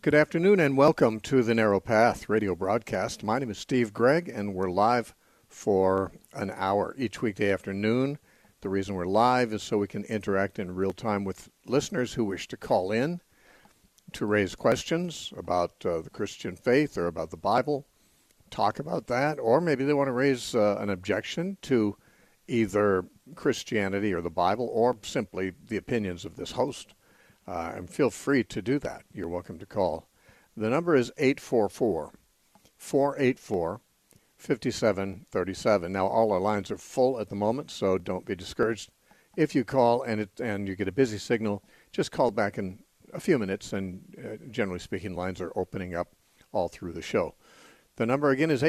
Good afternoon and welcome to the Narrow Path radio broadcast. My name is Steve Gregg and we're live for an hour each weekday afternoon. The reason we're live is so we can interact in real time with listeners who wish to call in to raise questions about the Christian faith or about the Bible, talk about that, or maybe they want to raise an objection to either Christianity or the Bible or simply the opinions of this host. And feel free to do that. You're welcome to call. The number is 844-484-5737. Now, all our lines are full at the moment, so don't be discouraged. If you call and you get a busy signal, just call back in a few minutes, and generally speaking, lines are opening up all through the show. The number again is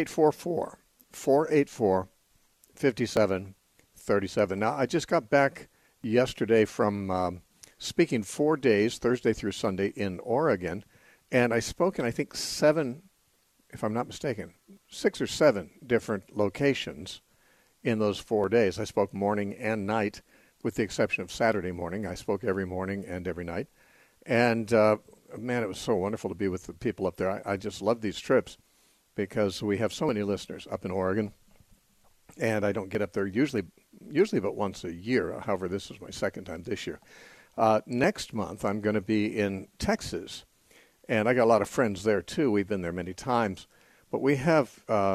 844-484-5737. Now, I just got back yesterday from speaking 4 days, Thursday through Sunday, in Oregon, and I spoke in, I think, 7, if I'm not mistaken, 6 or 7 different locations in those 4 days. I spoke morning and night, with the exception of Saturday morning. I spoke every morning and every night, and man, it was so wonderful to be with the people up there. I just love these trips because we have so many listeners up in Oregon, and I don't get up there usually about once a year. However, this is my second time this year. Next month, I'm going to be in Texas, and I got a lot of friends there too. We've been there many times, but we have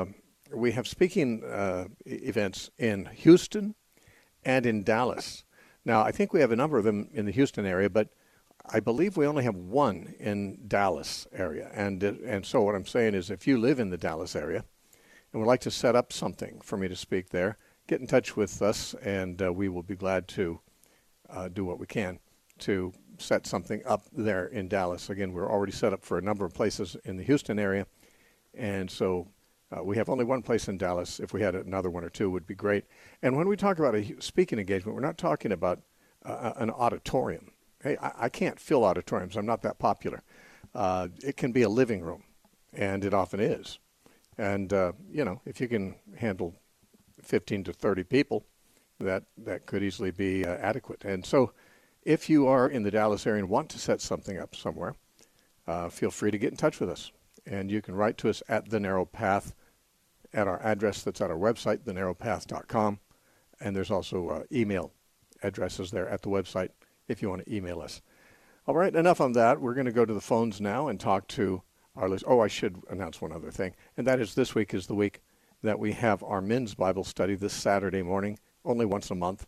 speaking events in Houston and in Dallas. Now, I think we have a number of them in the Houston area, but I believe we only have one in Dallas area. And so what I'm saying is, if you live in the Dallas area and would like to set up something for me to speak there, get in touch with us, and we will be glad to do what we can to set something up there in Dallas. Again, we're already set up for a number of places in the Houston area, and so we have only one place in Dallas. If we had another one or two, would be great. And when we talk about a speaking engagement, we're not talking about an auditorium. Hey, I can't fill auditoriums. I'm not that popular. It can be a living room, and it often is. And, if you can handle 15 to 30 people, that could easily be adequate. And so if you are in the Dallas area and want to set something up somewhere, feel free to get in touch with us. And you can write to us at The Narrow Path at our address that's at our website, thenarrowpath.com. And there's also email addresses there at the website if you want to email us. All right, enough on that. We're going to go to the phones now and talk to our listeners. Oh, I should announce one other thing, and that is this week is the week that we have our men's Bible study this Saturday morning, only once a month,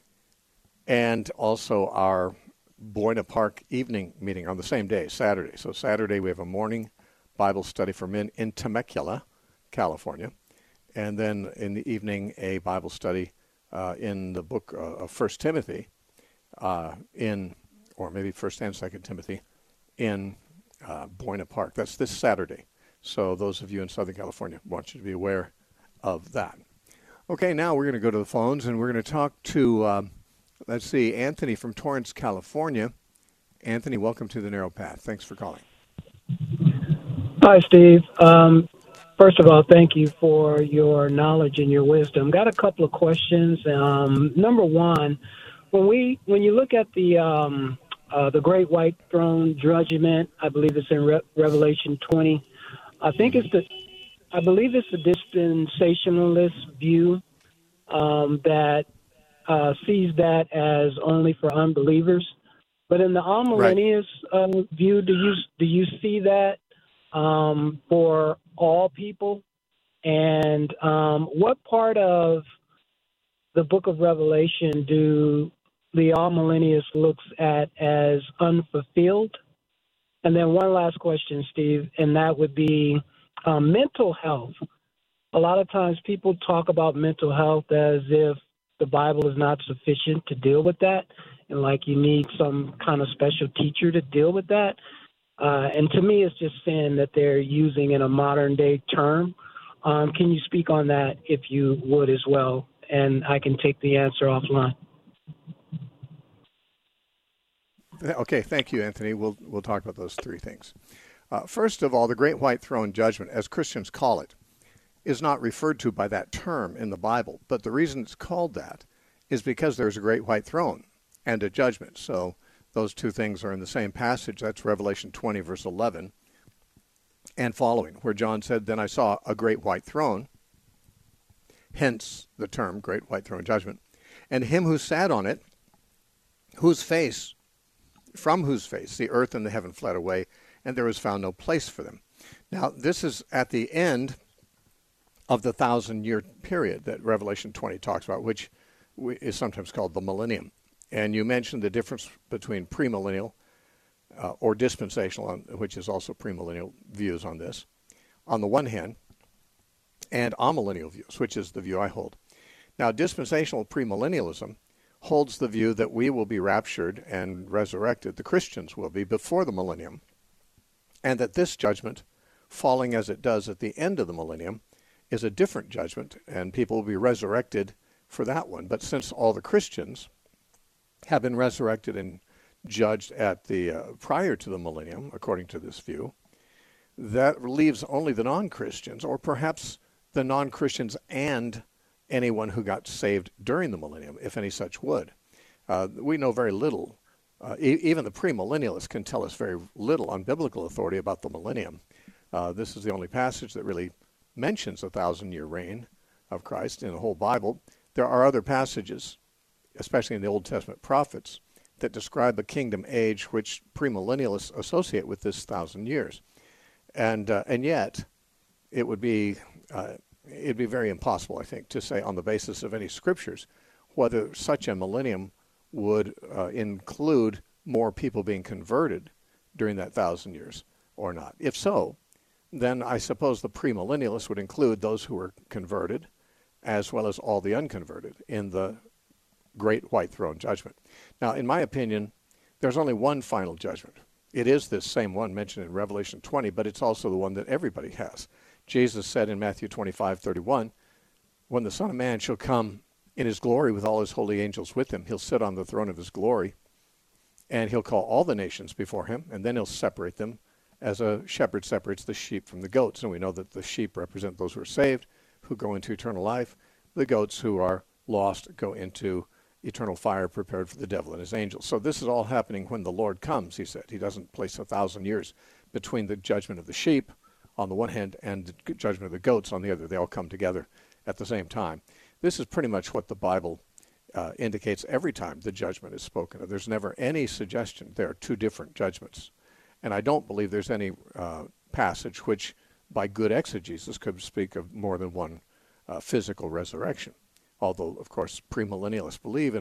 and also our Buena Park evening meeting on the same day, Saturday. So Saturday we have a morning Bible study for men in Temecula, California, and then in the evening a Bible study in the book of 1 Timothy, or maybe 1 and 2 Timothy, in Buena Park. That's this Saturday. So those of you in Southern California, I want you to be aware of that. Okay, now we're going to go to the phones, and we're going to talk to, Anthony from Torrance, California. Anthony, welcome to the Narrow Path. Thanks for calling. Hi, Steve. First of all, thank you for your knowledge and your wisdom. Got a couple of questions. Number one, when you look at the Great White Throne Judgment, I believe it's in Revelation 20. I believe it's a dispensationalist view that sees that as only for unbelievers. But in the amillennialist view, do you see that for all people? And what part of the book of Revelation do the amillennialist looks at as unfulfilled? And then one last question, Steve, and that would be mental health. A lot of times people talk about mental health as if the Bible is not sufficient to deal with that, and like you need some kind of special teacher to deal with that. And to me, it's just sin that they're using in a modern day term. Can you speak on that if you would as well? And I can take the answer offline. Okay, thank you, Anthony. We'll talk about those three things. First of all, the Great White Throne Judgment, as Christians call it, is not referred to by that term in the Bible. But the reason it's called that is because there's a great white throne and a judgment. So those two things are in the same passage. That's Revelation 20, verse 11. and following, where John said, "Then I saw a great white throne," hence the term Great White Throne Judgment, "and him who sat on it, from whose face the earth and the heaven fled away, and there was found no place for them." Now, this is at the end of the 1,000-year period that Revelation 20 talks about, which is sometimes called the millennium. And you mentioned the difference between premillennial or dispensational, which is also premillennial views on this, on the one hand, and amillennial views, which is the view I hold. Now, dispensational premillennialism holds the view that we will be raptured and resurrected, the Christians will be, before the millennium, and that this judgment, falling as it does at the end of the millennium, is a different judgment, and people will be resurrected for that one. But since all the Christians have been resurrected and judged at the prior to the millennium, according to this view, that leaves only the non-Christians, or perhaps the non-Christians and anyone who got saved during the millennium, if any such would. We know very little. Even the premillennialists can tell us very little on biblical authority about the millennium. This is the only passage that really mentions a 1,000-year reign of Christ in the whole Bible. There are other passages, especially in the Old Testament prophets, that describe a kingdom age which premillennialists associate with this 1,000 years. And yet, it'd be very impossible, I think, to say on the basis of any scriptures whether such a millennium would include more people being converted during that 1,000 years or not. If so, then I suppose the premillennialists would include those who were converted as well as all the unconverted in the Great White Throne Judgment. Now, in my opinion, there's only one final judgment. It is this same one mentioned in Revelation 20, but it's also the one that everybody has. Jesus said in Matthew 25:31, "When the Son of Man shall come in his glory with all his holy angels with him, he'll sit on the throne of his glory, and he'll call all the nations before him, and then he'll separate them as a shepherd separates the sheep from the goats." And we know that the sheep represent those who are saved, who go into eternal life. The goats who are lost go into eternal fire prepared for the devil and his angels. So this is all happening when the Lord comes, he said. He doesn't place 1,000 years between the judgment of the sheep on the one hand and the judgment of the goats on the other. They all come together at the same time. This is pretty much what the Bible indicates every time the judgment is spoken of. There's never any suggestion there are two different judgments. And I don't believe there's any passage which, by good exegesis, could speak of more than one physical resurrection. Although, of course, premillennialists believe in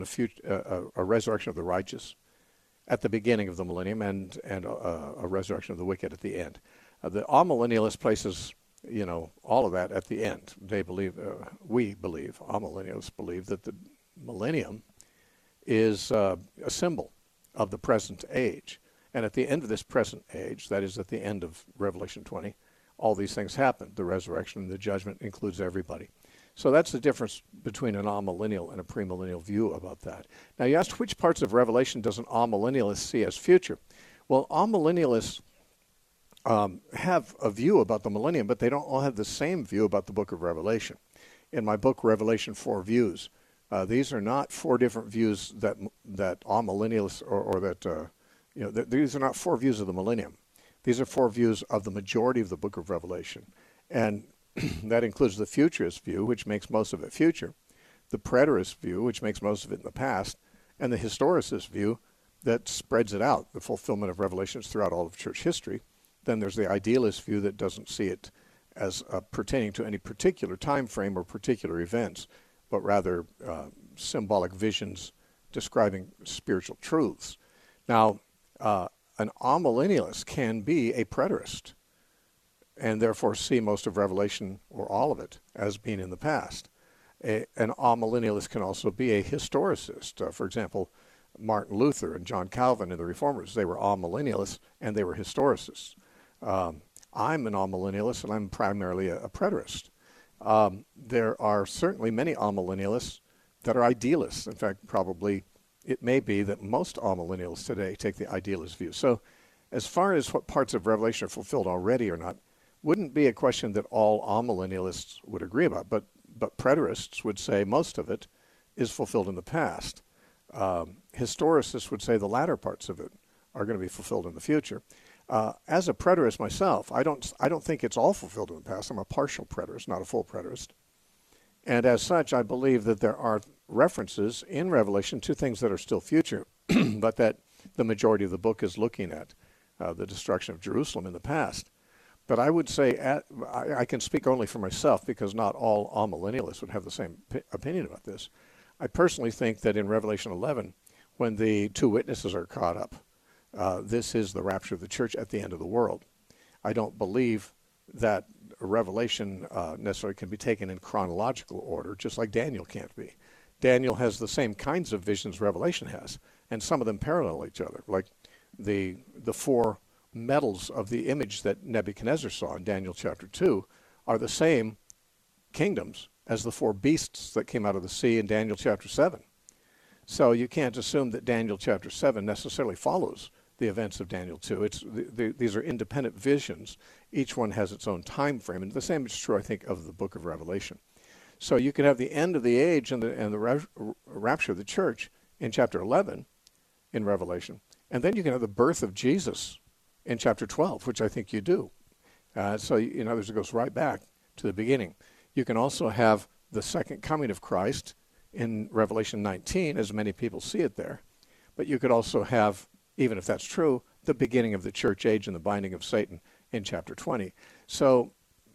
a resurrection of the righteous at the beginning of the millennium and a resurrection of the wicked at the end. The amillennialist places, all of that at the end. They believe, amillennialists believe that the millennium is a symbol of the present age. And at the end of this present age, that is at the end of Revelation 20, all these things happen. The resurrection and the judgment includes everybody. So that's the difference between an amillennial and a premillennial view about that. Now, you asked which parts of Revelation does an amillennialist see as future? Well, amillennialists have a view about the millennium, but they don't all have the same view about the book of Revelation. In my book, Revelation 4 Views, these are not four different views that amillennialists or that these are not four views of the millennium. These are four views of the majority of the book of Revelation. And that includes the futurist view, which makes most of it future, the preterist view, which makes most of it in the past, and the historicist view that spreads it out, the fulfillment of Revelations throughout all of church history. Then there's the idealist view that doesn't see it as pertaining to any particular time frame or particular events, but rather symbolic visions describing spiritual truths. Now, an amillennialist can be a preterist and therefore see most of Revelation, or all of it, as being in the past. An amillennialist can also be a historicist. For example, Martin Luther and John Calvin and the Reformers, they were amillennialists and they were historicists. I'm an amillennialist and I'm primarily a preterist. There are certainly many amillennialists that are idealists. In fact, probably it may be that most amillennialists today take the idealist view. So as far as what parts of Revelation are fulfilled already or not, wouldn't be a question that all amillennialists would agree about, but preterists would say most of it is fulfilled in the past. Historicists would say the latter parts of it are going to be fulfilled in the future. As a preterist myself, I don't think it's all fulfilled in the past. I'm a partial preterist, not a full preterist. And as such, I believe that there are references in Revelation to things that are still future, but that the majority of the book is looking at the destruction of Jerusalem in the past. But I would say, I can speak only for myself because not all amillennialists would have the same opinion about this. I personally think that in Revelation 11, when the two witnesses are caught up, this is the rapture of the church at the end of the world. I don't believe that Revelation necessarily can be taken in chronological order, just like Daniel can't be. Daniel has the same kinds of visions Revelation has, and some of them parallel each other, like the four metals of the image that Nebuchadnezzar saw in Daniel chapter 2 are the same kingdoms as the four beasts that came out of the sea in Daniel chapter 7. So you can't assume that Daniel chapter 7 necessarily follows the events of Daniel 2. These are independent visions. Each one has its own time frame, and the same is true, I think, of the book of Revelation. So you can have the end of the age and the rapture of the church in chapter 11 in Revelation, and then you can have the birth of Jesus in chapter 12, which I think you do. So in other words, it goes right back to the beginning. You can also have the second coming of Christ in Revelation 19, as many people see it there. But you could also have, even if that's true, the beginning of the church age and the binding of Satan in chapter 20. So,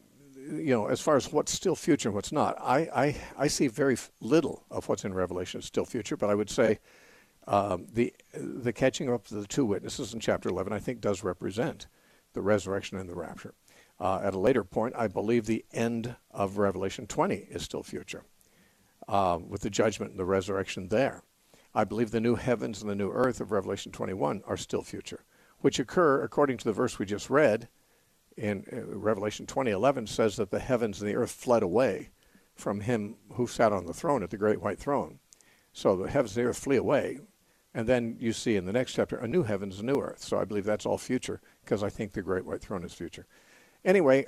as far as what's still future and what's not, I see very little of what's in Revelation is still future, but I would say the catching up of the two witnesses in chapter 11, I think, does represent the resurrection and the rapture. At a later point, I believe the end of Revelation 20 is still future, with the judgment and the resurrection there. I believe the new heavens and the new earth of Revelation 21 are still future, which occur, according to the verse we just read, in Revelation 20:11 says that the heavens and the earth fled away from him who sat on the throne at the great white throne. So the heavens and the earth flee away. And then you see in the next chapter a new heavens and a new earth. So I believe that's all future because I think the great white throne is future. Anyway,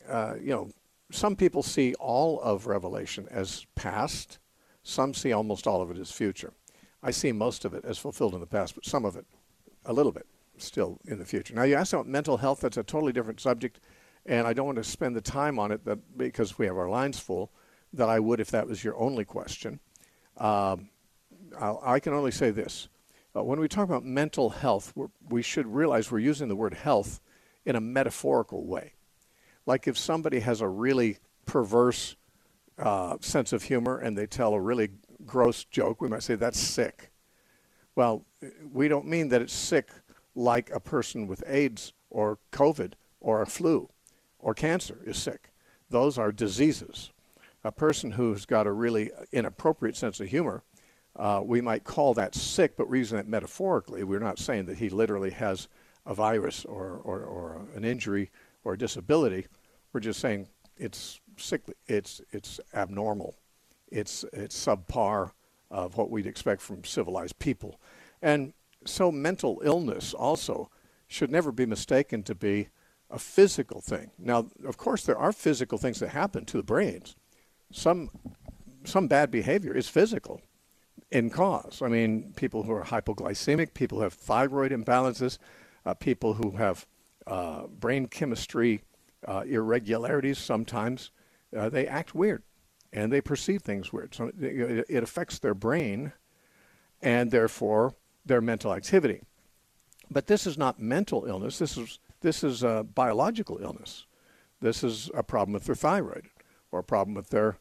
some people see all of Revelation as past. Some see almost all of it as future. I see most of it as fulfilled in the past, but some of it, a little bit, still in the future. Now, you asked about mental health. That's a totally different subject, and I don't want to spend the time on it because we have our lines full, that I would if that was your only question. I can only say this. When we talk about mental health, we should realize we're using the word health in a metaphorical way. Like if somebody has a really perverse sense of humor and they tell a really gross joke, we might say that's sick. Well, we don't mean that it's sick like a person with AIDS or COVID or a flu or cancer is sick. Those are diseases. A person who's got a really inappropriate sense of humor, we might call that sick, but we're using it metaphorically. We're not saying that he literally has a virus or an injury or a disability. We're just saying it's sickly, it's abnormal, it's subpar of what we'd expect from civilized people. And so mental illness also should never be mistaken to be a physical thing. Now, of course, there are physical things that happen to the brains. Some bad behavior is physical in cause. I mean, people who are hypoglycemic, people who have thyroid imbalances, people who have brain chemistry irregularities sometimes, they act weird and they perceive things weird. So it affects their brain and therefore their mental activity. But this is not mental illness. This is a biological illness. This is a problem with their thyroid or a problem with their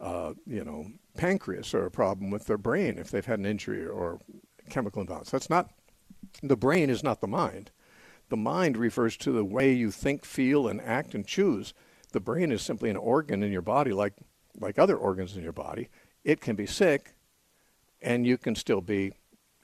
pancreas or a problem with their brain if they've had an injury or chemical imbalance. The brain is not the mind. The mind refers to the way you think, feel, and act and choose. The brain is simply an organ in your body like other organs in your body. It can be sick, and you can still be,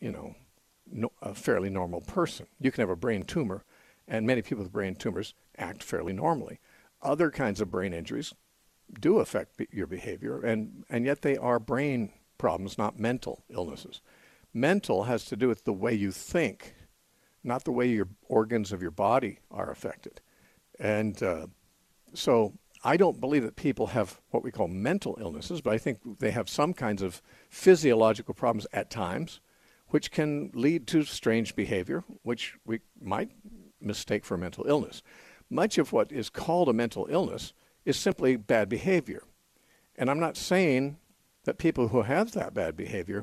a fairly normal person. You can have a brain tumor, and many people with brain tumors act fairly normally. Other kinds of brain injuries do affect your behavior, and yet they are brain problems, not mental illnesses. Mental has to do with the way you think, not the way your organs of your body are affected. And so I don't believe that people have what we call mental illnesses, but I think they have some kinds of physiological problems at times, which can lead to strange behavior, which we might mistake for mental illness. Much of what is called a mental illness is simply bad behavior. And I'm not saying that people who have that bad behavior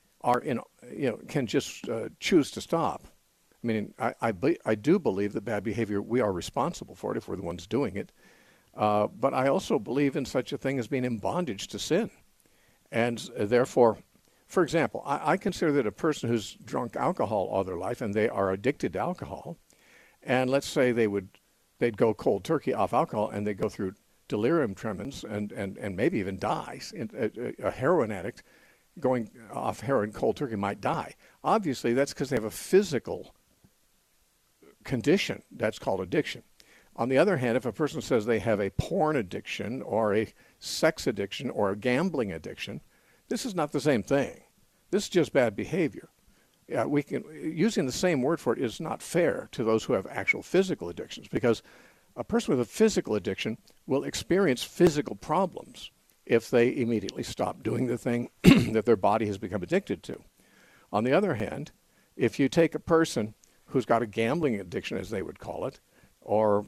can just choose to stop. I mean, I do believe that bad behavior, we are responsible for it if we're the ones doing it. But I also believe in such a thing as being in bondage to sin. And therefore, for example, I consider that a person who's drunk alcohol all their life and they are addicted to alcohol, and let's say they'd go cold turkey off alcohol and they go through delirium tremens and maybe even die. A heroin addict going off heroin cold turkey might die. Obviously, that's because they have a physical condition that's called addiction. On the other hand, if a person says they have a porn addiction or a sex addiction or a gambling addiction, this is not the same thing. This is just bad behavior. Using the same word for it is not fair to those who have actual physical addictions, because a person with a physical addiction will experience physical problems if they immediately stop doing the thing that their body has become addicted to. On the other hand, if you take a person who's got a gambling addiction, as they would call it, or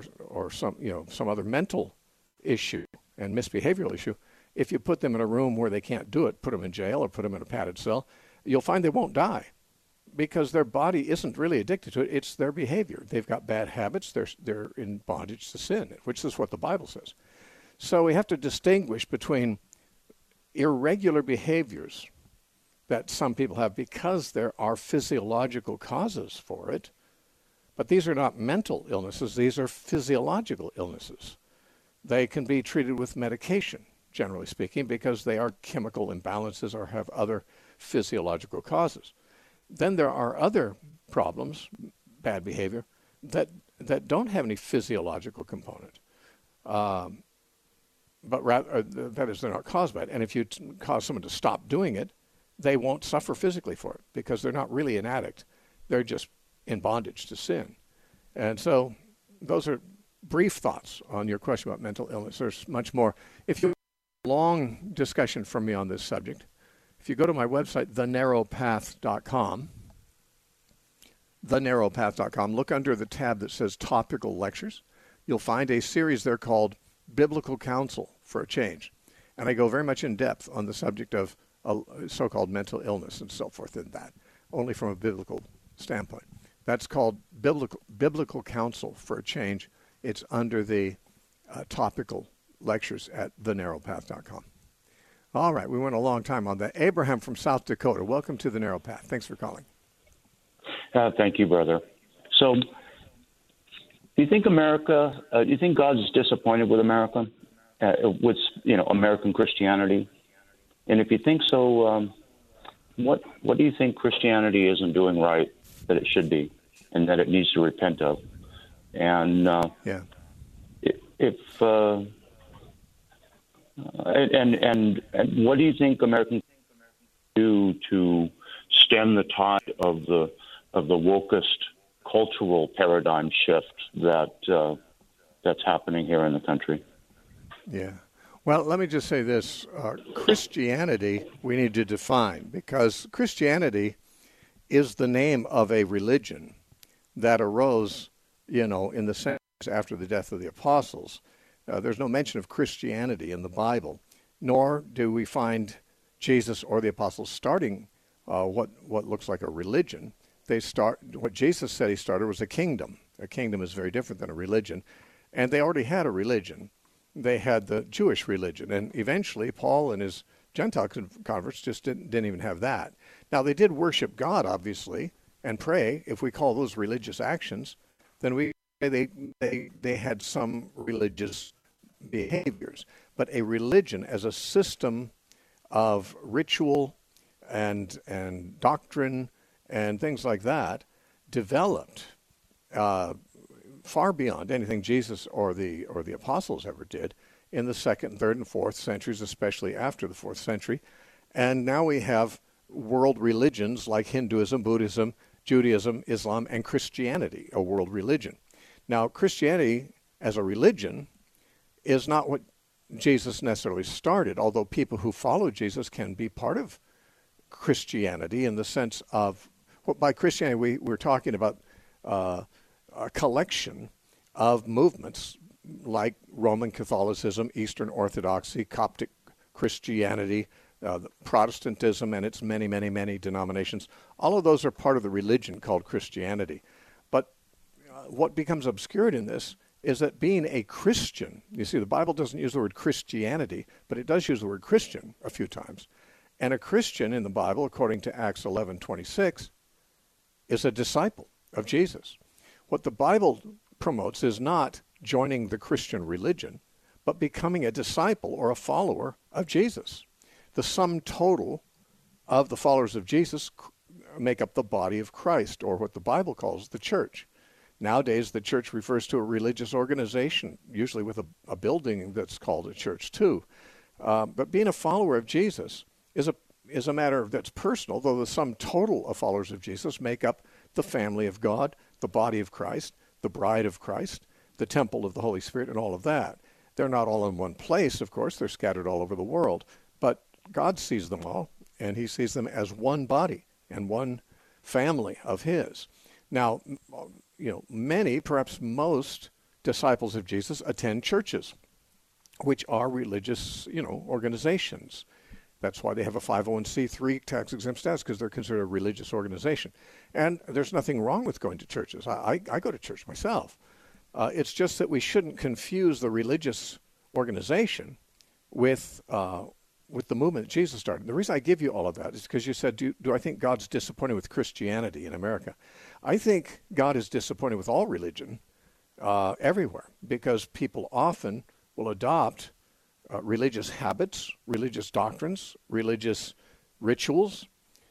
some other mental issue and misbehavioral issue, if you put them in a room where they can't do it, put them in jail or put them in a padded cell, you'll find they won't die because their body isn't really addicted to it. It's their behavior. They've got bad habits. They're in bondage to sin, which is what the Bible says. So we have to distinguish between irregular behaviors that some people have because there are physiological causes for it. But these are not mental illnesses. These are physiological illnesses. They can be treated with medication, generally speaking, because they are chemical imbalances or have other physiological causes. Then there are other problems, bad behavior, that don't have any physiological component. But rather, that is, they're not caused by it. And if you cause someone to stop doing it, they won't suffer physically for it because they're not really an addict. They're just in bondage to sin. And so those are brief thoughts on your question about mental illness. There's much more. If you want a long discussion from me on this subject, if you go to my website, thenarrowpath.com, look under the tab that says Topical Lectures. You'll find a series there called Biblical Counsel for a Change. And I go very much in depth on the subject of so-called mental illness and so forth in that, only from a biblical standpoint. That's called Biblical Counsel for a Change. It's under the Topical Lectures at thenarrowpath.com. All right, we went a long time on that. Abraham from South Dakota, welcome to The Narrow Path. Thanks for calling. Thank you, brother. So, do you think do you think God's disappointed with America, with American Christianity? And if you think so, what do you think Christianity isn't doing right that it should be, and that it needs to repent of? And and what do you think Americans do to stem the tide of the wokest cultural paradigm shift that's happening here in the country? Yeah. Well, let me just say this. Christianity we need to define, because Christianity is the name of a religion that arose, in the centuries after the death of the apostles. There's no mention of Christianity in the Bible, nor do we find Jesus or the apostles starting what looks like a religion. What Jesus said he started was a kingdom. A kingdom is very different than a religion, and they already had a religion. They had the Jewish religion, and eventually Paul and his Gentile converts just didn't even have that. Now, they did worship God, obviously, and pray. If we call those religious actions, then we say they had some religious behaviors. But a religion as a system of ritual and doctrine and things like that developed far beyond anything Jesus or the apostles ever did in the 2nd, 3rd, and 4th centuries, especially after the 4th century. And now we have world religions like Hinduism, Buddhism, Judaism, Islam, and Christianity, a world religion. Now, Christianity as a religion is not what Jesus necessarily started, although people who follow Jesus can be part of Christianity in the sense of, by Christianity we're talking about a collection of movements like Roman Catholicism, Eastern Orthodoxy, Coptic Christianity, Protestantism, and its many, many, many denominations. All of those are part of the religion called Christianity. But what becomes obscured in this is that being a Christian, you see, the Bible doesn't use the word Christianity, but it does use the word Christian a few times. And a Christian in the Bible, according to Acts 11:26, is a disciple of Jesus. What the Bible promotes is not joining the Christian religion, but becoming a disciple or a follower of Jesus. The sum total of the followers of Jesus make up the body of Christ, or what the Bible calls the church. Nowadays, the church refers to a religious organization, usually with a building that's called a church too. But being a follower of Jesus is a matter that's personal, though the sum total of followers of Jesus make up the family of God, the body of Christ, the bride of Christ, the temple of the Holy Spirit, and all of that. They're not all in one place, of course. They're scattered all over the world. But God sees them all, and he sees them as one body and one family of his. Now, many, perhaps most disciples of Jesus attend churches, which are religious, organizations. That's why they have a 501c3 tax-exempt status, because they're considered a religious organization. And there's nothing wrong with going to churches. I go to church myself. It's just that we shouldn't confuse the religious organization with the movement that Jesus started. The reason I give you all of that is because you said, do I think God's disappointed with Christianity in America? I think God is disappointed with all religion everywhere, because people often will adopt religious habits, religious doctrines, religious rituals,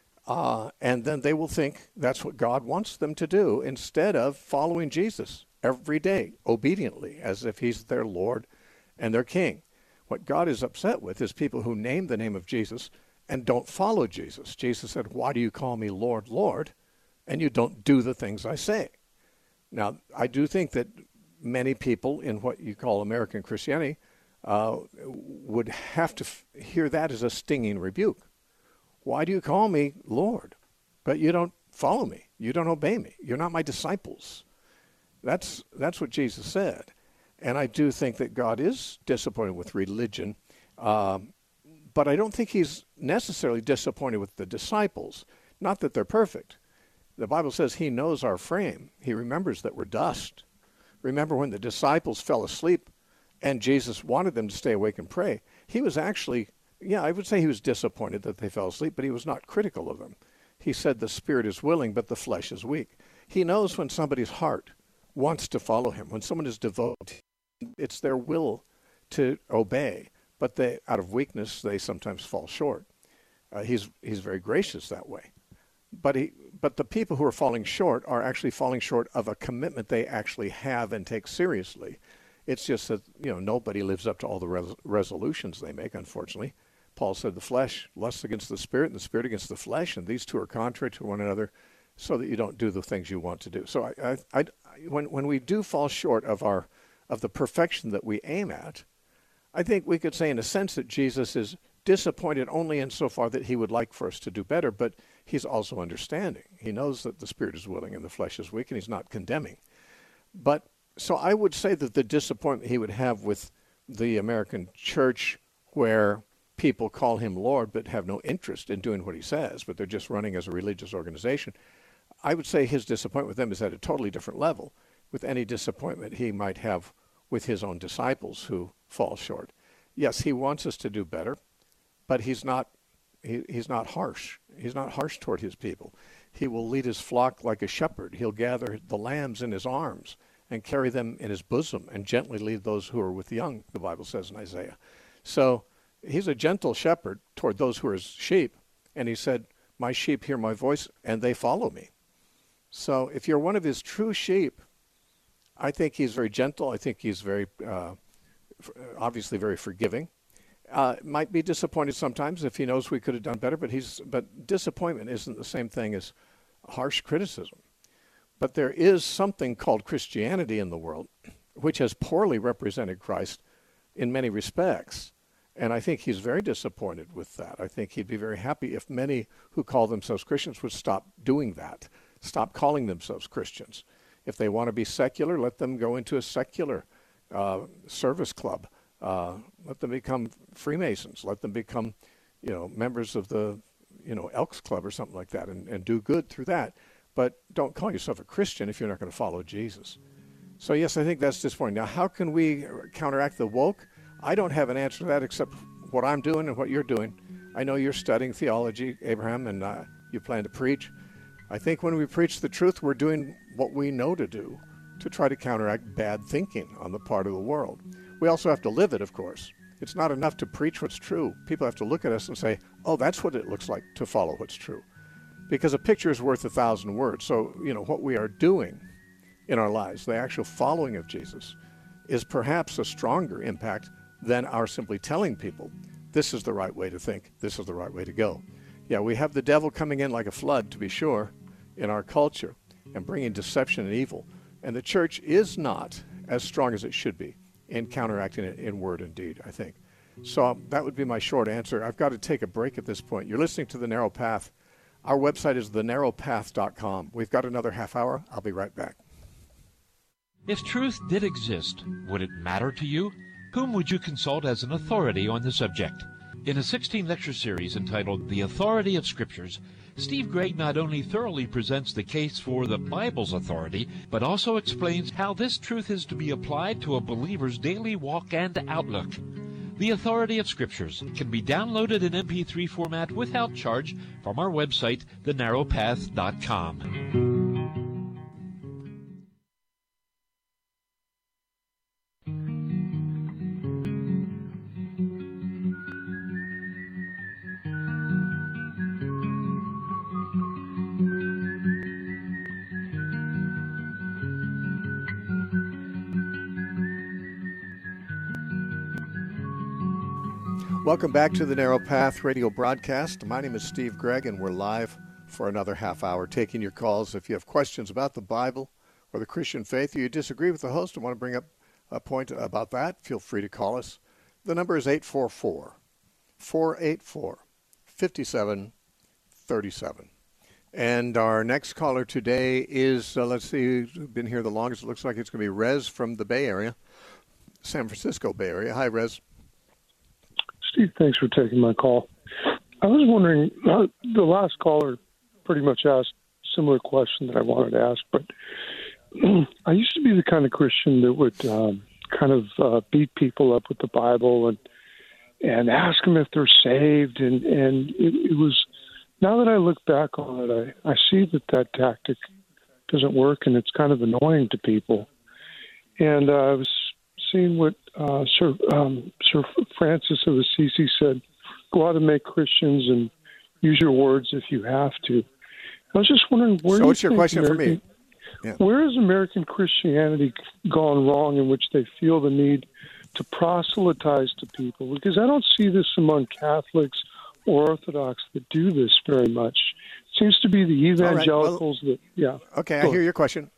and then they will think that's what God wants them to do, instead of following Jesus every day, obediently, as if he's their Lord and their King. What God is upset with is people who name the name of Jesus and don't follow Jesus. Jesus said, "Why do you call me Lord, Lord, and you don't do the things I say?" Now, I do think that many people in what you call American Christianity would have to hear that as a stinging rebuke. Why do you call me Lord, but you don't follow me? You don't obey me. You're not my disciples. That's what Jesus said. And I do think that God is disappointed with religion, but I don't think he's necessarily disappointed with the disciples. Not that they're perfect. The Bible says he knows our frame. He remembers that we're dust. Remember when the disciples fell asleep and Jesus wanted them to stay awake and pray, he was actually, I would say he was disappointed that they fell asleep, but he was not critical of them. He said the spirit is willing, but the flesh is weak. He knows when somebody's heart wants to follow him, when someone is devoted, it's their will to obey, but out of weakness, they sometimes fall short. He's very gracious that way. But the people who are falling short are actually falling short of a commitment they actually have and take seriously. It's just that, nobody lives up to all the resolutions they make, unfortunately. Paul said the flesh lusts against the spirit and the spirit against the flesh, and these two are contrary to one another, so that you don't do the things you want to do. So when we do fall short of the perfection that we aim at, I think we could say in a sense that Jesus is disappointed only insofar that he would like for us to do better, but he's also understanding. He knows that the spirit is willing and the flesh is weak, and he's not condemning. But so I would say that the disappointment he would have with the American church, where people call him Lord but have no interest in doing what he says, but they're just running as a religious organization, I would say his disappointment with them is at a totally different level with any disappointment he might have with his own disciples who fall short. Yes, he wants us to do better, but he's not harsh. He's not harsh toward his people. He will lead his flock like a shepherd. He'll gather the lambs in his arms and carry them in his bosom and gently lead those who are with young, the Bible says in Isaiah. So he's a gentle shepherd toward those who are his sheep. And he said, "My sheep hear my voice and they follow me." So if you're one of his true sheep, I think he's very gentle. I think he's very, obviously very forgiving. Might be disappointed sometimes if he knows we could have done better, but disappointment isn't the same thing as harsh criticism. But there is something called Christianity in the world, which has poorly represented Christ in many respects. And I think he's very disappointed with that. I think he'd be very happy if many who call themselves Christians would stop doing that, stop calling themselves Christians. If they want to be secular, let them go into a secular service club. Let them become Freemasons. Let them become, members of the, Elks Club or something like that, and do good through that. But don't call yourself a Christian if you're not going to follow Jesus. So yes, I think that's disappointing. Now, how can we counteract the woke? I don't have an answer to that except what I'm doing and what you're doing. I know you're studying theology, Abraham, and you plan to preach. I think when we preach the truth, we're doing what we know to do to try to counteract bad thinking on the part of the world. We also have to live it, of course. It's not enough to preach what's true. People have to look at us and say, oh, that's what it looks like to follow what's true. Because a picture is worth 1,000 words. So, what we are doing in our lives, the actual following of Jesus, is perhaps a stronger impact than our simply telling people, this is the right way to think, this is the right way to go. Yeah, we have the devil coming in like a flood, to be sure, in our culture and bringing deception and evil. And the church is not as strong as it should be in counteracting it in word and deed, I think. So that would be my short answer. I've got to take a break at this point. You're listening to The Narrow Path. Our website is thenarrowpath.com. We've got another half hour. I'll be right back. If truth did exist, would it matter to you? Whom would you consult as an authority on the subject? In a 16-lecture series entitled The Authority of Scriptures, Steve Gregg not only thoroughly presents the case for the Bible's authority, but also explains how this truth is to be applied to a believer's daily walk and outlook. The Authority of Scriptures can be downloaded in MP3 format without charge from our website, thenarrowpath.com. Welcome back to the Narrow Path radio broadcast. My name is Steve Gregg, and we're live for another half hour, taking your calls. If you have questions about the Bible or the Christian faith, or you disagree with the host and want to bring up a point about that, feel free to call us. The number is 844-484-5737. And our next caller today is, let's see, who's been here the longest. It looks like it's going to be Rez from the Bay Area, San Francisco Bay Area. Hi, Rez. Steve, thanks for taking my call. I was wondering, the last caller pretty much asked a similar question that I wanted to ask, but I used to be the kind of Christian that would beat people up with the Bible and ask them if they're saved. And it was, now that I look back on it, I see that tactic doesn't work, and it's kind of annoying to people. And I was seeing what Sir Francis of Assisi said, go out and make Christians and use your words if you have to. I was just wondering, what's your question for me? Yeah. Where has American Christianity gone wrong in which they feel the need to proselytize to people? Because I don't see this among Catholics or Orthodox that do this very much. It seems to be the evangelicals that, yeah. Okay, I hear your question.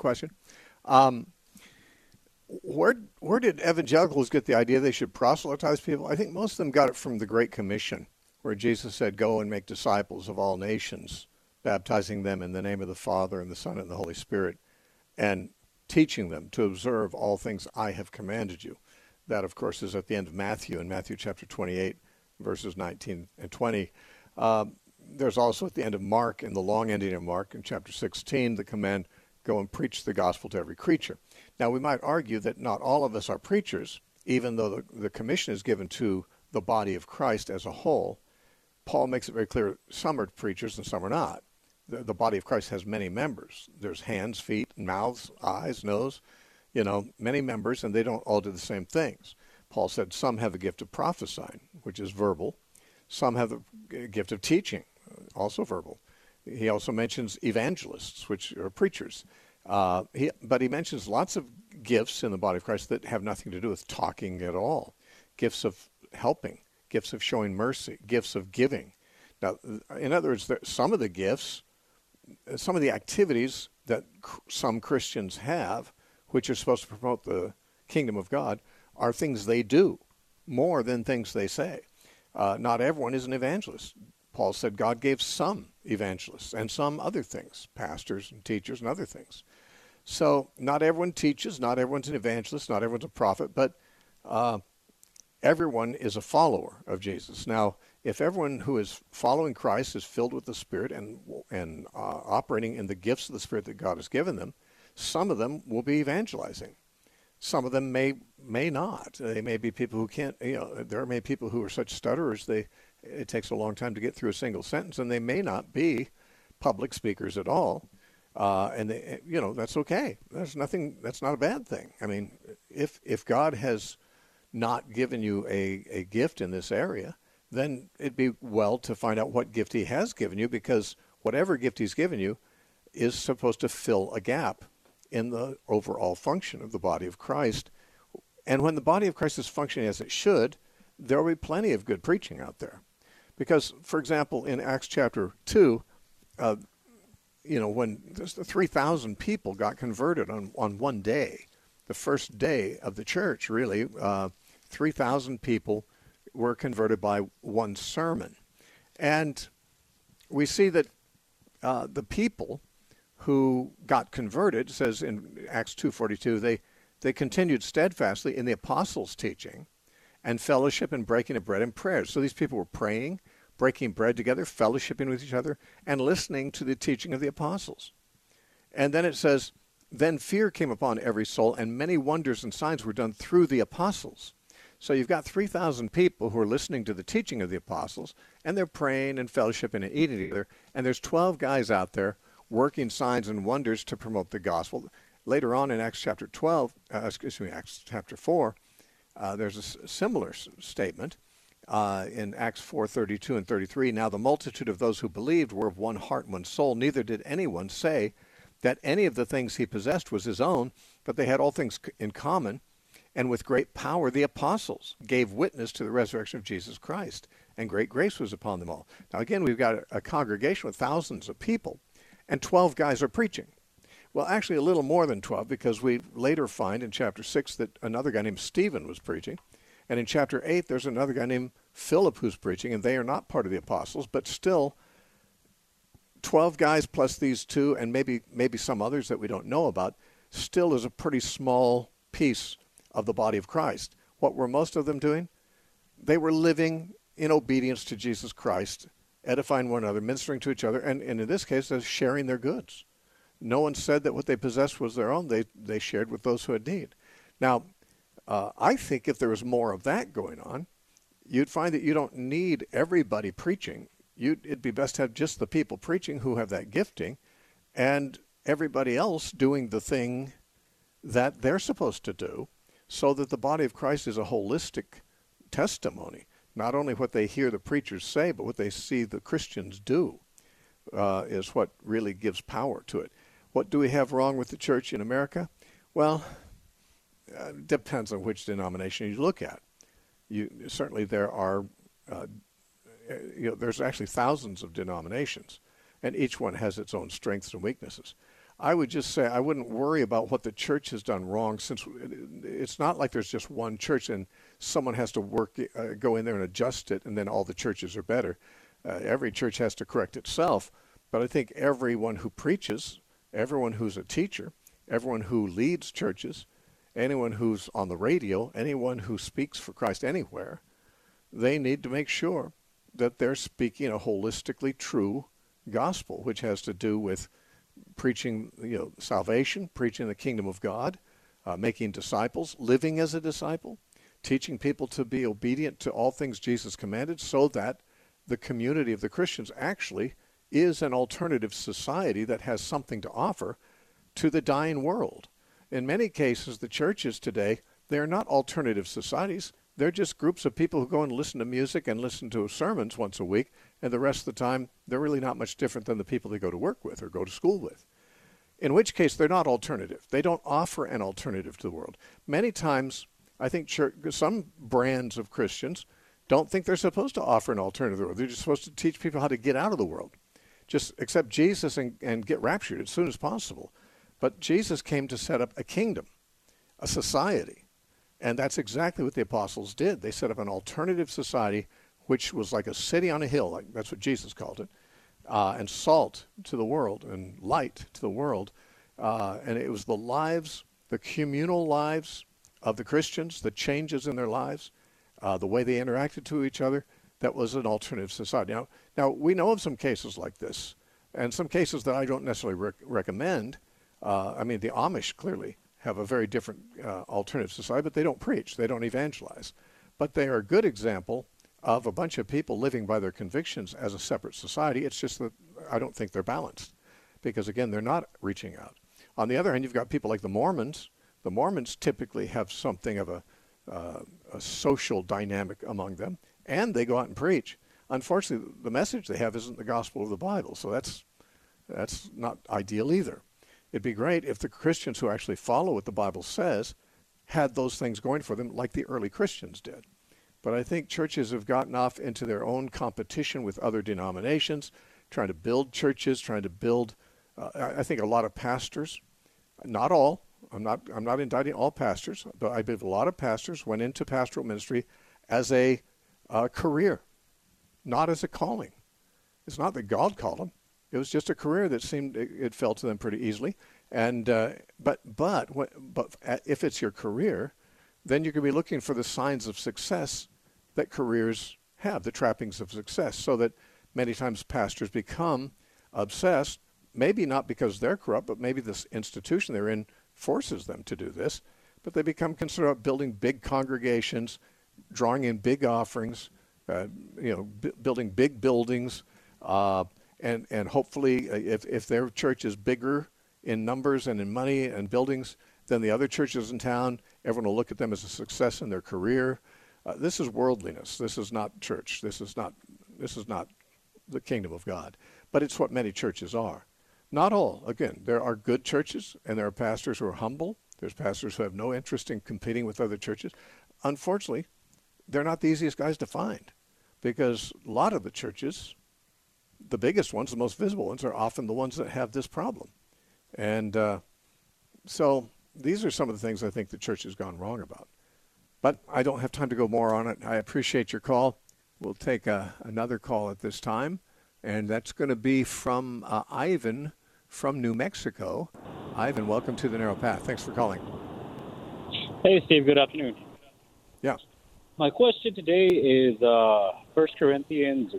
Where did evangelicals get the idea they should proselytize people? I think most of them got it from the Great Commission, where Jesus said, go and make disciples of all nations, baptizing them in the name of the Father and the Son and the Holy Spirit, and teaching them to observe all things I have commanded you. That, of course, is at the end of Matthew, in Matthew chapter 28, verses 19 and 20. There's also at the end of Mark, in the long ending of Mark, in chapter 16, the command, go and preach the gospel to every creature. Now, we might argue that not all of us are preachers, even though the commission is given to the body of Christ as a whole. Paul makes it very clear some are preachers and some are not. The body of Christ has many members. There's hands, feet, mouths, eyes, nose, many members, and they don't all do the same things. Paul said some have the gift of prophesying, which is verbal. Some have the gift of teaching, also verbal. He also mentions evangelists, which are preachers. But he mentions lots of gifts in the body of Christ that have nothing to do with talking at all. Gifts of helping, gifts of showing mercy, gifts of giving. Now, in other words, some of the gifts, some of the activities that some Christians have, which are supposed to promote the kingdom of God, are things they do more than things they say. Not everyone is an evangelist. Paul said God gave some evangelists and some other things, pastors and teachers and other things. So not everyone teaches, not everyone's an evangelist, not everyone's a prophet, but everyone is a follower of Jesus. Now, if everyone who is following Christ is filled with the Spirit and operating in the gifts of the Spirit that God has given them, some of them will be evangelizing. Some of them may not. They may be people who can't. There may be people who are such stutterers it takes a long time to get through a single sentence, and they may not be public speakers at all. And that's okay. There's nothing. That's not a bad thing. I mean, if God has not given you a gift in this area, then it'd be well to find out what gift He has given you, because whatever gift He's given you is supposed to fill a gap in the overall function of the body of Christ. And when the body of Christ is functioning as it should, there will be plenty of good preaching out there. Because, for example, in Acts chapter 2, when the 3,000 people got converted on one day, the first day of the church, really, 3,000 people were converted by one sermon. And we see that the people who got converted, says in Acts 2:42, they continued steadfastly in the apostles' teaching and fellowship and breaking of bread and prayers. So these people were praying, breaking bread together, fellowshipping with each other, and listening to the teaching of the apostles. And then it says, then fear came upon every soul, and many wonders and signs were done through the apostles. So you've got 3,000 people who are listening to the teaching of the apostles, and they're praying and fellowshipping and eating together, and there's 12 guys out there working signs and wonders to promote the gospel. Later on in Acts chapter 4, there's a similar statement in Acts 4:32 and 33. Now the multitude of those who believed were of one heart and one soul. Neither did anyone say that any of the things he possessed was his own, but they had all things in common. And with great power the apostles gave witness to the resurrection of Jesus Christ, and great grace was upon them all. Now again, we've got a congregation with thousands of people, and 12 guys are preaching. Well, actually a little more than 12, because we later find in chapter 6 that another guy named Stephen was preaching. And in chapter 8, there's another guy named Philip who's preaching, and they are not part of the apostles, but still 12 guys plus these two, and maybe some others that we don't know about, still is a pretty small piece of the body of Christ. What were most of them doing? They were living in obedience to Jesus Christ, edifying one another, ministering to each other, and in this case, they're sharing their goods. No one said that what they possessed was their own. They shared with those who had need. Now, I think if there was more of that going on, you'd find that you don't need everybody preaching. It'd be best to have just the people preaching who have that gifting, and everybody else doing the thing that they're supposed to do, so that the body of Christ is a holistic testimony. Not only what they hear the preachers say, but what they see the Christians do is what really gives power to it. What do we have wrong with the church in America? Well, it depends on which denomination you look at. Certainly there are, there's actually thousands of denominations, and each one has its own strengths and weaknesses. I would just say I wouldn't worry about what the church has done wrong, since it's not like there's just one church and someone has to go in there and adjust it, and then all the churches are better. Every church has to correct itself, but I think everyone who preaches, everyone who's a teacher, everyone who leads churches, anyone who's on the radio, anyone who speaks for Christ anywhere, they need to make sure that they're speaking a holistically true gospel, which has to do with preaching salvation, preaching the kingdom of God, making disciples, living as a disciple, teaching people to be obedient to all things Jesus commanded, so that the community of the Christians actually is an alternative society that has something to offer to the dying world. In many cases, the churches today, they're not alternative societies. They're just groups of people who go and listen to music and listen to sermons once a week, and the rest of the time, they're really not much different than the people they go to work with or go to school with. In which case, they're not alternative. They don't offer an alternative to the world. Many times, I think some brands of Christians don't think they're supposed to offer an alternative to the world. They're just supposed to teach people how to get out of the world. Just accept Jesus and get raptured as soon as possible. But Jesus came to set up a kingdom, a society. And that's exactly what the apostles did. They set up an alternative society, which was like a city on a hill. That's what Jesus called it. And salt to the world and light to the world. And it was the lives, the communal lives of the Christians, the changes in their lives, the way they interacted to each other, that was an alternative society. Now we know of some cases like this, and some cases that I don't necessarily recommend. I mean, the Amish clearly have a very different alternative society, but they don't preach, they don't evangelize. But they are a good example of a bunch of people living by their convictions as a separate society. It's just that I don't think they're balanced, because again, they're not reaching out. On the other hand, you've got people like the Mormons. The Mormons typically have something of a social dynamic among them, and they go out and preach. Unfortunately, the message they have isn't the gospel of the Bible, so that's not ideal either. It'd be great if the Christians who actually follow what the Bible says had those things going for them like the early Christians did. But I think churches have gotten off into their own competition with other denominations, trying to build churches, trying to build, I think a lot of pastors, not all, I'm not indicting all pastors, but I believe a lot of pastors went into pastoral ministry as a career, not as a calling. It's not that God called them. It was just a career that seemed it fell to them pretty easily. And but if it's your career, then you could be looking for the signs of success that careers have, the trappings of success, so that many times pastors become obsessed, maybe not because they're corrupt, but maybe this institution they're in forces them to do this, but they become concerned about building big congregations, drawing in big offerings, building big buildings, and hopefully if their church is bigger in numbers and in money and buildings than the other churches in town, everyone will look at them as a success in their career. This is worldliness. This is not church. This is not the kingdom of God. But it's what many churches are. Not all. Again, there are good churches, and there are pastors who are humble. There's pastors who have no interest in competing with other churches. Unfortunately, they're not the easiest guys to find, because a lot of the churches, the biggest ones, the most visible ones, are often the ones that have this problem. And so these are some of the things I think the church has gone wrong about. But I don't have time to go more on it. I appreciate your call. We'll take another call at this time, and that's going to be from Ivan from New Mexico. Ivan, welcome to the Narrow Path. Thanks for calling. Hey, Steve. Good afternoon. Yeah. My question today is 1 Corinthians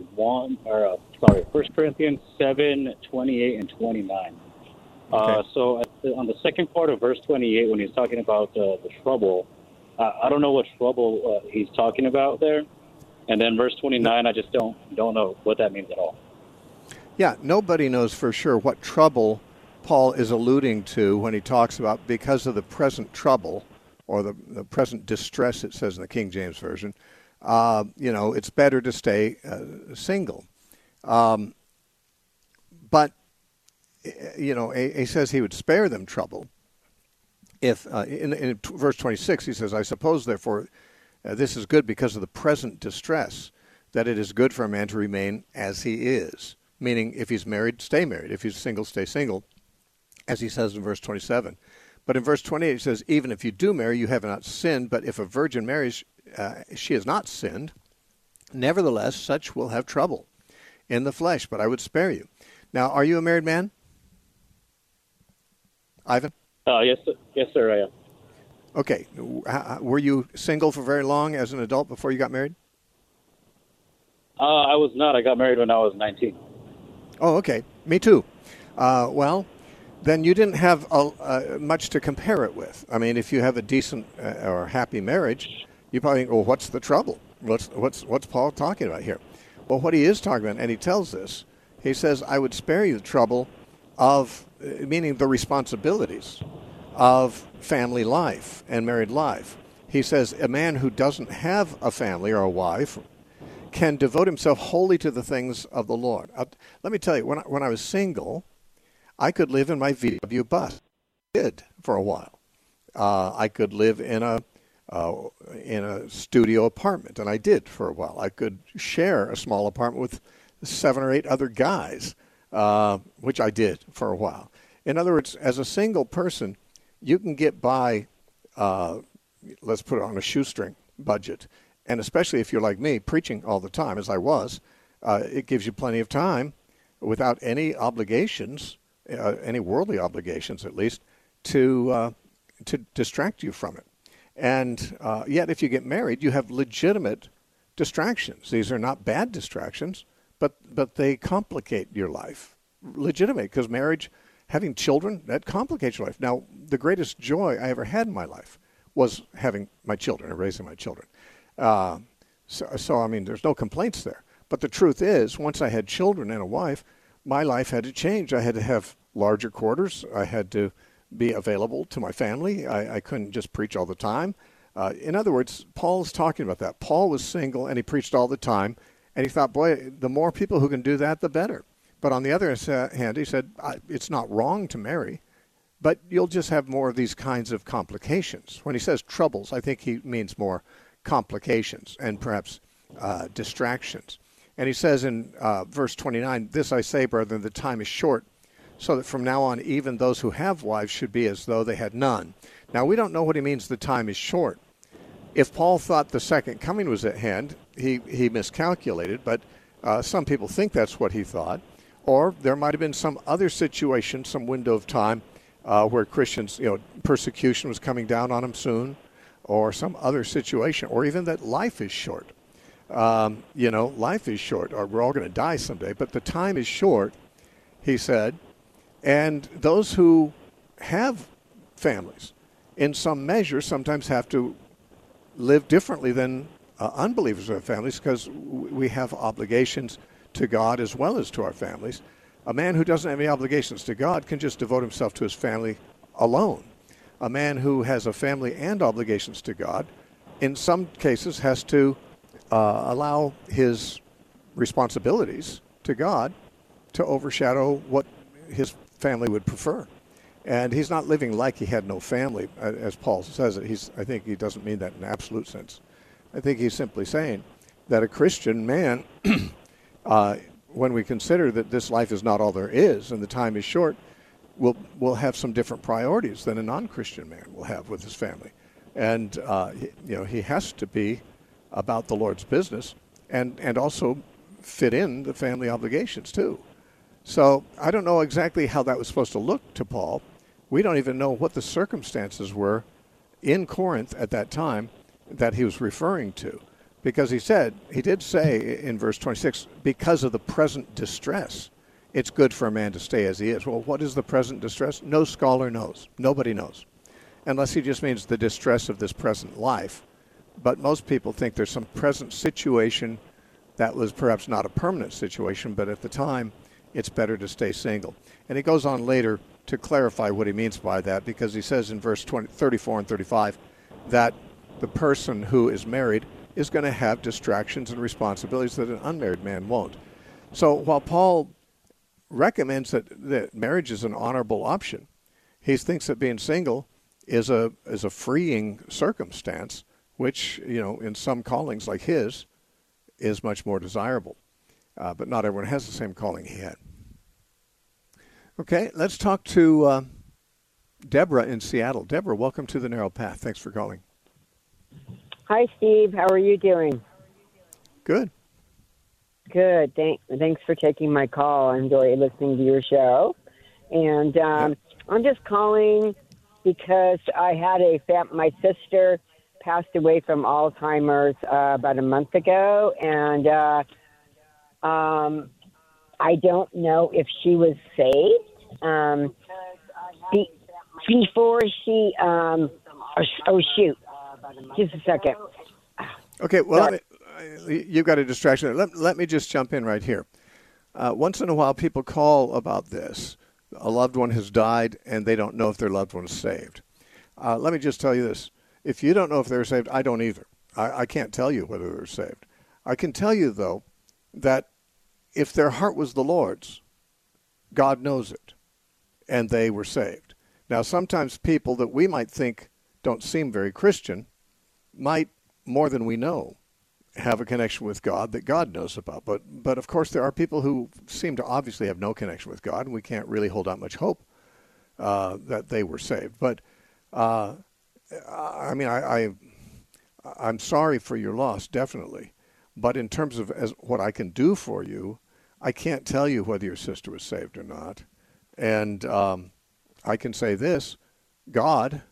7, 28 and 29. Okay. So on the second part of verse 28, when he's talking about the trouble, I don't know what trouble he's talking about there. And then verse 29, I just don't know what that means at all. Yeah, nobody knows for sure what trouble Paul is alluding to when he talks about because of the present trouble or the present distress, it says in the King James Version. It's better to stay single. But he says he would spare them trouble. If in verse 26, he says, I suppose, therefore, this is good because of the present distress, that it is good for a man to remain as he is. Meaning, if he's married, stay married. If he's single, stay single, as he says in verse 27. But in verse 28, he says, even if you do marry, you have not sinned. But if a virgin marries, she has not sinned. Nevertheless, such will have trouble in the flesh, but I would spare you. Now, are you a married man, Ivan? Yes, sir, I am. Okay. Were you single for very long as an adult before you got married? I was not. I got married when I was 19. Oh, okay. Me too. Well, then you didn't have much to compare it with. I mean, if you have a decent or happy marriage, you probably think, well, what's the trouble? What's Paul talking about here? Well, what he is talking about, and he tells this, he says, I would spare you the trouble of, meaning the responsibilities of family life and married life. He says a man who doesn't have a family or a wife can devote himself wholly to the things of the Lord. Let me tell you, when I was single, I could live in my VW bus. I did for a while. I could live in a studio apartment, and I did for a while. I could share a small apartment with 7 or 8 other guys, which I did for a while. In other words, as a single person, you can get by, let's put it on a shoestring budget. And especially if you're like me, preaching all the time, as I was, it gives you plenty of time without any obligations any worldly obligations at least, to distract you from it. And yet, if you get married, you have legitimate distractions. These are not bad distractions, but they complicate your life. Legitimate, because marriage, having children, that complicates your life. Now, the greatest joy I ever had in my life was having my children and raising my children. So, I mean, there's no complaints there. But the truth is, once I had children and a wife, my life had to change. I had to have larger quarters. I had to be available to my family. I couldn't just preach all the time. In other words, Paul's talking about that. Paul was single, and he preached all the time. And he thought, boy, the more people who can do that, the better. But on the other hand, he said, it's not wrong to marry, but you'll just have more of these kinds of complications. When he says troubles, I think he means more complications and perhaps distractions. And he says in verse 29, "This I say, brethren, the time is short, so that from now on even those who have wives should be as though they had none." Now, we don't know what he means the time is short. If Paul thought the second coming was at hand, he miscalculated, but some people think that's what he thought. Or there might have been some other situation, some window of time where Christians, persecution was coming down on them soon, or some other situation, or even that life is short. Life is short, or we're all going to die someday, but the time is short, he said. And those who have families, in some measure, sometimes have to live differently than unbelievers who have families, because we have obligations to God as well as to our families. A man who doesn't have any obligations to God can just devote himself to his family alone. A man who has a family and obligations to God, in some cases, has to allow his responsibilities to God to overshadow what his family would prefer. And he's not living like he had no family, as Paul says it. I think he doesn't mean that in an absolute sense. I think he's simply saying that a Christian man, when we consider that this life is not all there is and the time is short, will have some different priorities than a non-Christian man will have with his family. And, he has to be about the Lord's business and also fit in the family obligations too. So I don't know exactly how that was supposed to look to Paul. We don't even know what the circumstances were in Corinth at that time that he was referring to. Because he did say in verse 26, because of the present distress, it's good for a man to stay as he is. Well, what is the present distress? No scholar knows. Nobody knows. Unless he just means the distress of this present life. But most people think there's some present situation that was perhaps not a permanent situation, but at the time, it's better to stay single. And he goes on later to clarify what he means by that, because he says in verse 34 and 35 that the person who is married is going to have distractions and responsibilities that an unmarried man won't. So while Paul recommends that marriage is an honorable option, he thinks that being single is a freeing circumstance, which, in some callings like his, is much more desirable. But not everyone has the same calling he had. Okay, let's talk to Deborah in Seattle. Deborah, welcome to The Narrow Path. Thanks for calling. Hi, Steve. How are you doing? Good. Good. Thanks for taking my call. I enjoy listening to your show. And I'm just calling because I had my sister passed away from Alzheimer's about a month ago, and I don't know if she was saved. Before she, just a second. Okay, well, you've got a distraction. Let me just jump in right here. Once in a while, people call about this. A loved one has died, and they don't know if their loved one is saved. Let me just tell you this. If you don't know if they're saved, I don't either. I can't tell you whether they're saved. I can tell you, though, that if their heart was the Lord's, God knows it, and they were saved. Now, sometimes people that we might think don't seem very Christian might, more than we know, have a connection with God that God knows about. But of course, there are people who seem to obviously have no connection with God, and we can't really hold out much hope that they were saved. But, I'm sorry for your loss, definitely. But in terms of what I can do for you, I can't tell you whether your sister was saved or not. And I can say this, God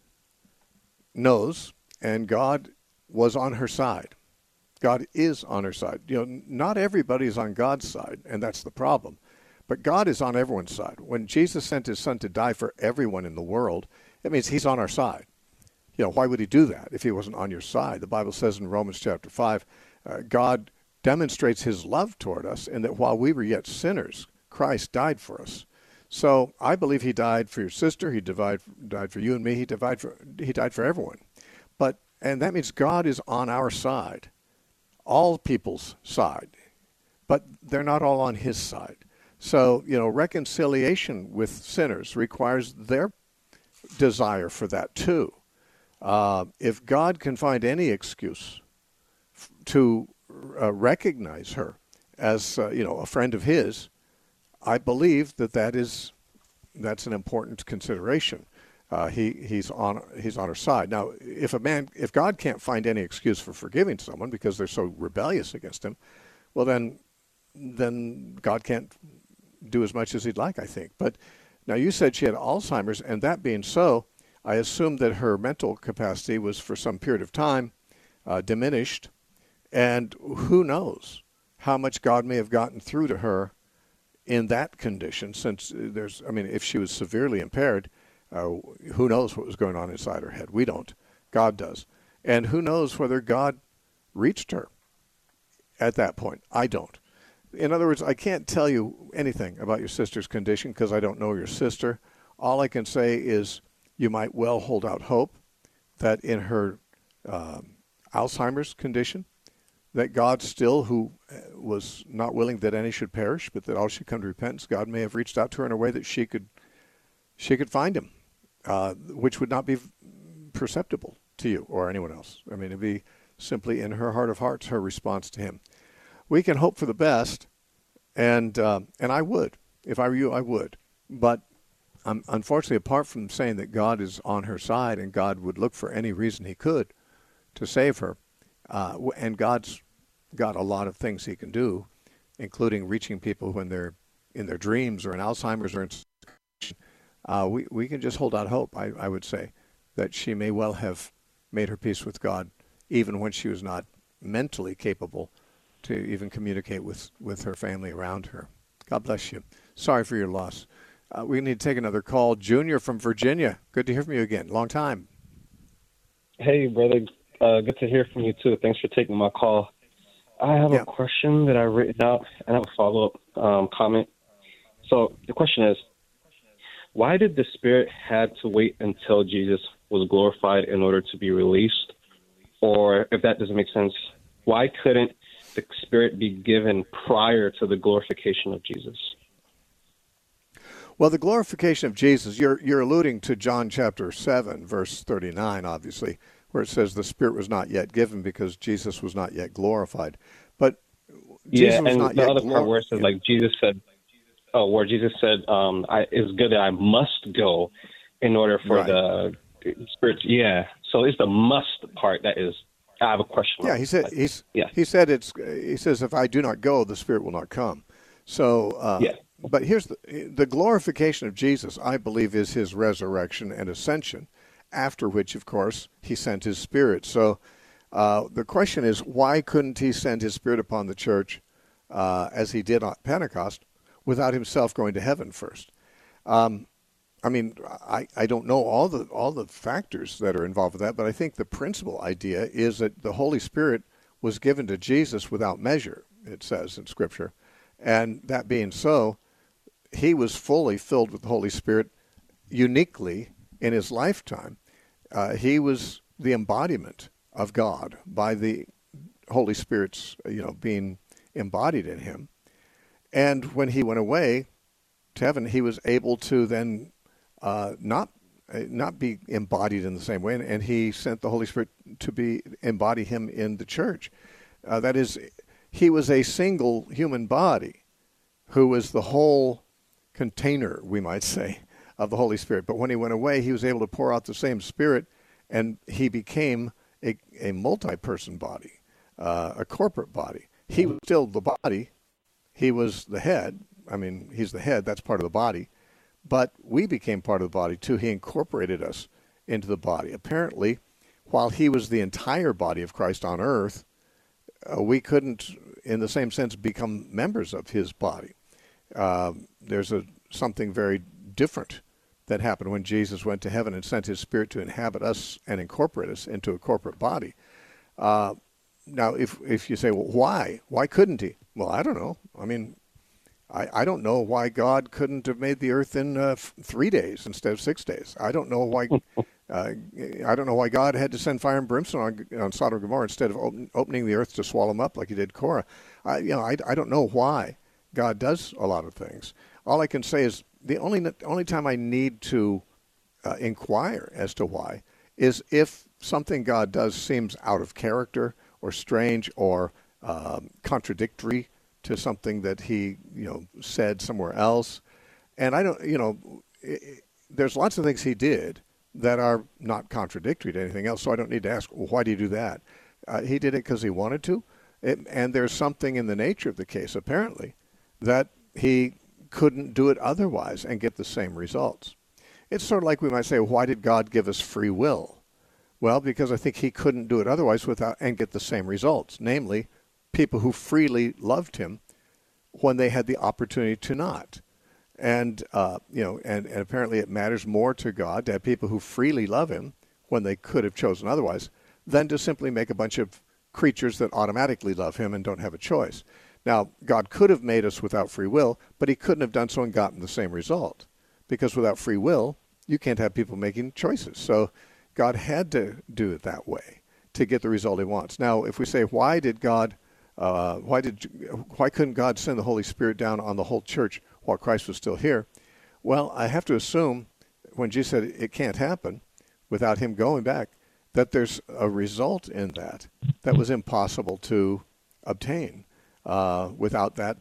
knows, and God was on her side. God is on her side. Not everybody is on God's side, and that's the problem. But God is on everyone's side. When Jesus sent his son to die for everyone in the world, it means he's on our side. Why would he do that if he wasn't on your side? The Bible says in Romans chapter 5, God demonstrates his love toward us in that while we were yet sinners, Christ died for us. So I believe he died for your sister. He died for you and me. He died for everyone. And that means God is on our side, all people's side, but they're not all on his side. So, reconciliation with sinners requires their desire for that too. If God can find any excuse to recognize her as, a friend of his, I believe that's an important consideration. He's on her side. Now, if God can't find any excuse for forgiving someone because they're so rebellious against him, well, then God can't do as much as he'd like, I think. But now you said she had Alzheimer's, and that being so, I assume that her mental capacity was for some period of time diminished, and who knows how much God may have gotten through to her in that condition, since if she was severely impaired, who knows what was going on inside her head? We don't. God does. And who knows whether God reached her at that point? I don't. In other words, I can't tell you anything about your sister's condition because I don't know your sister. All I can say is you might well hold out hope that in her Alzheimer's condition, that God still, who was not willing that any should perish, but that all should come to repentance, God may have reached out to her in a way that she could find him, which would not be perceptible to you or anyone else. I mean, it'd be simply in her heart of hearts, her response to him. We can hope for the best, and I would. If I were you, I would. But unfortunately, apart from saying that God is on her side and God would look for any reason he could to save her, and God's got a lot of things he can do, including reaching people when they're in their dreams or in Alzheimer's or in we can just hold out hope, I would say, that she may well have made her peace with God even when she was not mentally capable to even communicate with her family around her. God bless you. Sorry for your loss. We need to take another call. Junior from Virginia. Good to hear from you again. Long time. Hey, brother. Good to hear from you, too. Thanks for taking my call. I have a question that I've written out, and I have a follow-up comment. So the question is, why did the Spirit had to wait until Jesus was glorified in order to be released? Or if that doesn't make sense, why couldn't the Spirit be given prior to the glorification of Jesus? Well, the glorification of Jesus, you're alluding to John chapter 7, verse 39, obviously, where it says the Spirit was not yet given because Jesus was not yet glorified. But Jesus was not yet glorified. Yeah, and the other part where it says, like Jesus said, it's good that I must go in order for the Spirit. Yeah, so it's the must part that is. I have a question. Yeah, he says, if I do not go, the Spirit will not come. So, but here's the glorification of Jesus, I believe, is his resurrection and ascension, after which, of course, he sent his Spirit. So the question is, why couldn't he send his Spirit upon the church as he did on Pentecost without himself going to heaven first? I mean, I don't know all the factors that are involved with that, but I think the principal idea is that the Holy Spirit was given to Jesus without measure, it says in Scripture. And that being so, he was fully filled with the Holy Spirit uniquely in his lifetime. He was the embodiment of God by the Holy Spirit's, being embodied in him. And when he went away to heaven, he was able to then not be embodied in the same way, and he sent the Holy Spirit to embody him in the church. That is, he was a single human body who was the whole container, we might say, of the Holy Spirit. But when he went away, he was able to pour out the same Spirit, and he became a multi-person body, a corporate body. He was still the body. He was the head. I mean, he's the head. That's part of the body. but we became part of the body too. He incorporated us into the body. Apparently, while he was the entire body of Christ on earth, we couldn't, in the same sense, become members of his body. There's something very different that happened when Jesus went to heaven and sent his Spirit to inhabit us and incorporate us into a corporate body. Now, if you say, well, why? Why couldn't he? Well, I don't know. I mean, I don't know why God couldn't have made the earth in 3 days instead of 6 days. I don't know why. I don't know why God had to send fire and brimstone on Sodom and Gomorrah instead of opening the earth to swallow them up like he did Korah. I don't know why God does a lot of things. All I can say is the only time I need to inquire as to why is if something God does seems out of character or strange or contradictory to something that he said somewhere else. And I don't, there's lots of things he did that are not contradictory to anything else, so I don't need to ask, well, why do you do that? He did it because he wanted to, and there's something in the nature of the case, apparently, that he couldn't do it otherwise and get the same results. It's sort of like we might say, why did God give us free will? Well, because I think he couldn't do it otherwise without and get the same results, namely, people who freely loved him when they had the opportunity to not. And and apparently it matters more to God to have people who freely love him when they could have chosen otherwise than to simply make a bunch of creatures that automatically love him and don't have a choice. Now, God could have made us without free will, but he couldn't have done so and gotten the same result. Because without free will, you can't have people making choices. So God had to do it that way to get the result he wants. Now, if we say, why couldn't God send the Holy Spirit down on the whole church while Christ was still here? Well, I have to assume when Jesus said it can't happen without him going back, that there's a result in that was impossible to obtain without that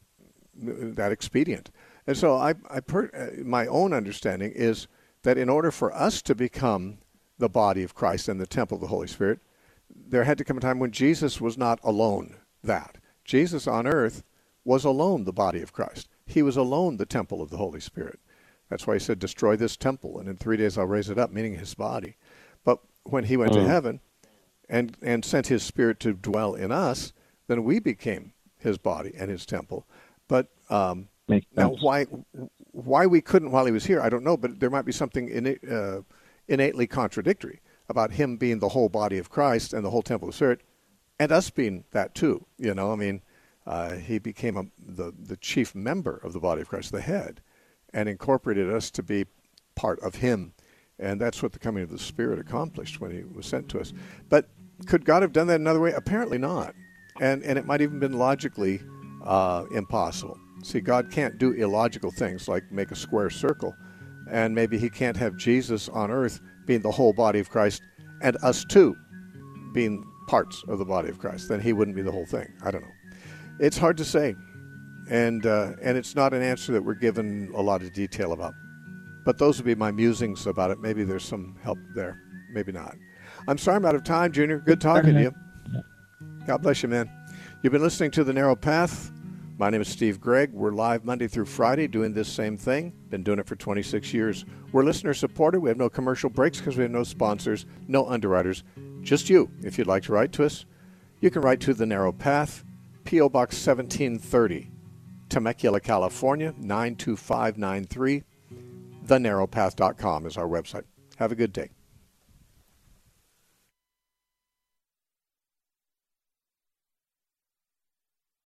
expedient. And so my own understanding is that in order for us to become the body of Christ and the temple of the Holy Spirit, there had to come a time when Jesus was not alone that. Jesus on earth was alone the body of Christ. He was alone the temple of the Holy Spirit. That's why he said, destroy this temple, and in 3 days I'll raise it up, meaning his body. But when he went to heaven and sent his Spirit to dwell in us, then we became his body and his temple. But now why we couldn't while he was here, I don't know, but there might be something innately contradictory about him being the whole body of Christ and the whole temple of the Spirit, and us being that too. He became the chief member of the body of Christ, the head, and incorporated us to be part of him. And that's what the coming of the Spirit accomplished when he was sent to us. But could God have done that another way? Apparently not. And it might even been logically impossible. See, God can't do illogical things like make a square circle. And maybe he can't have Jesus on earth being the whole body of Christ and us too being parts of the body of Christ. Then he wouldn't be the whole thing. I don't know. It's hard to say. And it's not an answer that we're given a lot of detail about. But those would be my musings about it. Maybe there's some help there. Maybe not. I'm sorry I'm out of time, Junior. Good talking to you. God bless you, man. You've been listening to The Narrow Path. My name is Steve Gregg. We're live Monday through Friday doing this same thing. Been doing it for 26 years. We're listener-supported. We have no commercial breaks because we have no sponsors, no underwriters. Just you. If you'd like to write to us, you can write to The Narrow Path, P.O. Box 1730, Temecula, California, 92593. TheNarrowPath.com is our website. Have a good day.